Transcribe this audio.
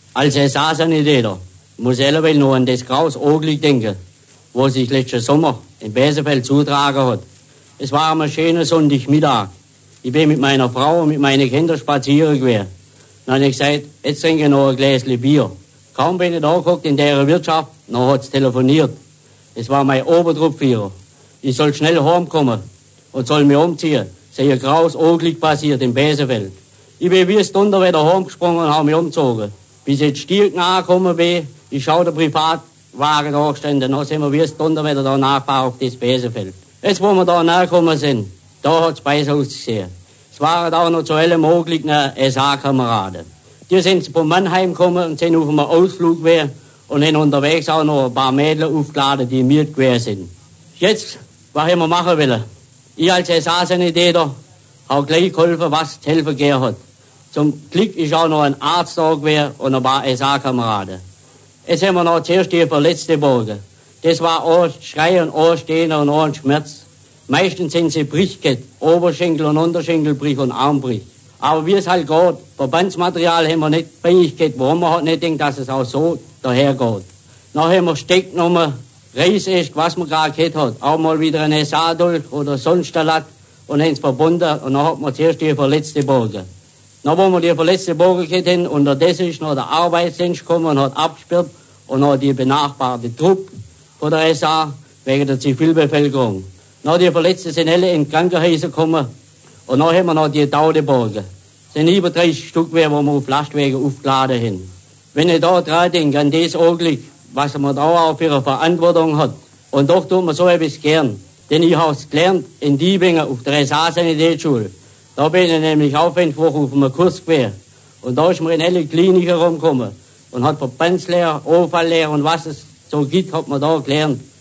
Als SA-Sanitäter muss ich noch an das Graus Ogli denken, wo sich letzten Sommer in Besefeld zutragen hat. Es war ein schöner Sonntagmittag. Ich bin mit meiner Frau und mit meinen Kindern spazieren gewesen. Dann habe ich gesagt, jetzt trinke ich noch ein Gläschen Bier. Kaum bin ich da geguckt in der Wirtschaft, dann hat es telefoniert. Es war mein Obertruppführer. Ich soll schnell heimkommen und soll mich umziehen. Es ist ein graues Unglück passiert in Besefeld. Ich bin wie es Donnerwetter heimgesprungen und habe mich umgezogen. Bis ich jetzt Stirken angekommen bin, ich schaue den Privatwagen da gestanden, dann sind wir wie es Donnerwetter da nachgefahren auf das Besefeld. Jetzt, wo wir da nachgekommen sind, da hat es besser ausgesehen. Es waren auch noch zu allem möglichen SA-Kameraden. Die sind von Mannheim gekommen und sind auf einem Ausflug gewesen und haben unterwegs auch noch ein paar Mädchen aufgeladen, die mit gewesen sind. Jetzt, was haben wir machen wollen? Ich als SA-Sanitäter habe gleich geholfen, was zu helfen gegeben hat. Zum Glück ist auch noch ein Arzt da gewesen und ein paar SA-Kameraden. Jetzt haben wir noch zuerst die Verletzte borgen. Das war ein Schrei und ein Stehen und ein Schmerz. Meistens sind sie Brichkett, Oberschenkel und Unterschenkelbrich und Armbrich. Aber wie es halt geht, Verbandsmaterial haben wir nicht Brichkett, warum man halt nicht denkt, dass es auch so dahergeht. Dann haben wir Steck genommen, Reisäst, was man gerade gehabt hat, auch mal wieder ein SA-Dolch oder sonst ein Latt und haben es verbunden und dann hat man zuerst die Verletzte borgen. Dann, wo wir die Verletzte borgen gehabt haben, unterdessen ist noch der Arbeitsdienst gekommen und hat abgesperrt und noch die benachbarte Truppe von der SA wegen der Zivilbevölkerung. Dann die Verletzten sind alle in Krankenhäuser gekommen und dann haben wir noch die Taude borgen. Es sind über 30 Stück, wo wir auf Lastwagen aufgeladen haben. Wenn ich da dran denke, an das Augenblick, was man da auch für eine Verantwortung hat, und doch tut man so etwas gern. Denn ich habe es gelernt in Diebingen auf der SA-Sanitätsschule. Da bin ich nämlich aufwendig auf einem Kurs gewesen. Und da ist man in alle Kliniken rumgekommen und hat Verbandslehre, Unfalllehre und was es so gibt, hat man da gelernt.